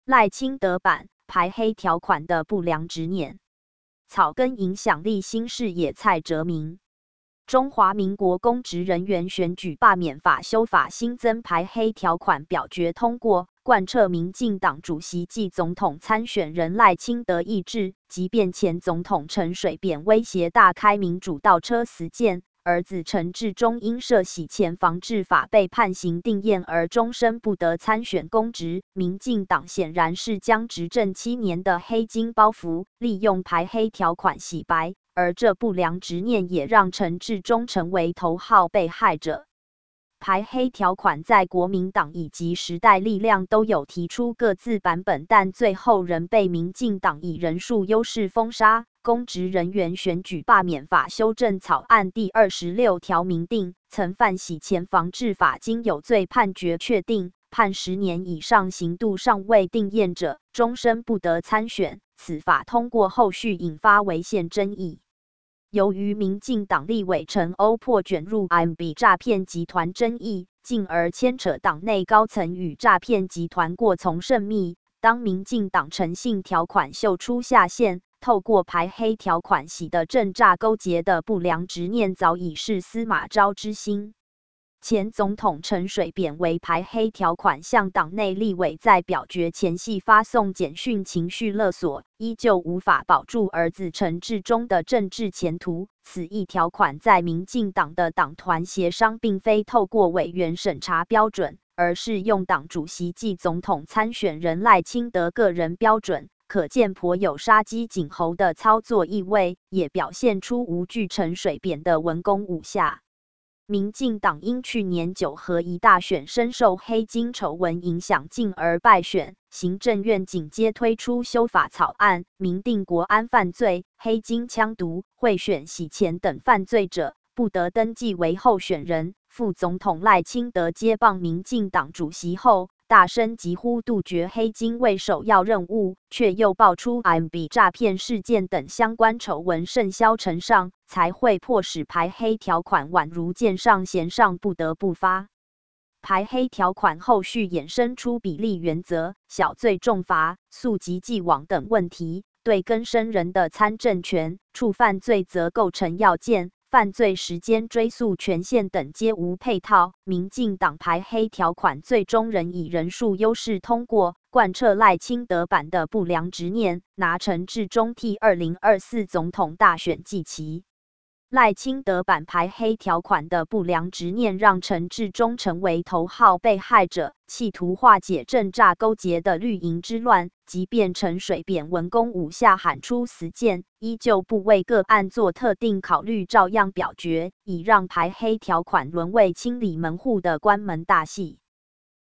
赖清德版排黑条款的不良执念，草根影响力新视野蔡哲明。中华民国公职人员选举罢免法修法新增排黑条款表决通过，贯彻民进党主席暨总统参选人赖清德意志。即便前总统陈水扁威胁大开民主倒车实践，儿子陈致中因涉洗钱防治法被判刑定谳而终身不得参选公职。民进党显然是将执政7年的黑金包袱，利用排黑条款洗白。而这不良执念也让陈致中成为头号被害者。排黑条款在国民党以及时代力量都有提出各自版本，但最后仍被民进党以人数优势封杀。公职人员选举罢免法修正草案第26条明定，曾犯洗钱防治法经有罪判决确定，判10年以上刑度尚未定谳者，终身不得参选。此法通过后续引发违宪争议。由于民进党立委陈欧珀卷入 IMB 诈骗集团争议，进而牵扯党内高层与诈骗集团过从甚密。当民进党诚信条款秀出下限，透过排黑条款洗的政诈勾结的不良执念早已是司马昭之心。前总统陈水扁为排黑条款向党内立委在表决前夕发送简讯情绪勒索，依旧无法保住儿子陈致中的政治前途。此一条款在民进党的党团协商，并非透过委员审查标准，而是用党主席暨总统参选人赖清德个人标准，可见颇有杀鸡儆猴的操作意味，也表现出无惧陈水扁的文攻武下。民进党因去年9合1大选深受黑金丑闻影响，进而败选。行政院紧接推出修法草案，明定国安犯罪、黑金枪毒、贿选洗钱等犯罪者，不得登记为候选人。副总统赖清德接棒民进党主席后，大声疾呼杜绝黑金为首要任务，却又爆出 IMB 诈骗事件等相关丑闻甚嚣尘上，才会迫使排黑条款宛如箭上弦上，不得不发。排黑条款后续衍生出比例原则、小罪重罚、溯及既往等问题，对更生人的参政权、触犯罪责构成要件、犯罪时间追诉权限等皆无配套。民进党排黑条款最终仍以人数优势通过，贯彻赖清德版的不良执念，拿陈致中替2024总统大选祭旗。赖清德版排黑条款的不良执念让陈致中成为头号被害者，企图化解政诈勾结的绿营之乱。即便陈水扁文攻武下喊出实践，依旧不为个案做特定考虑，照样表决，以让排黑条款沦为清理门户的关门大戏。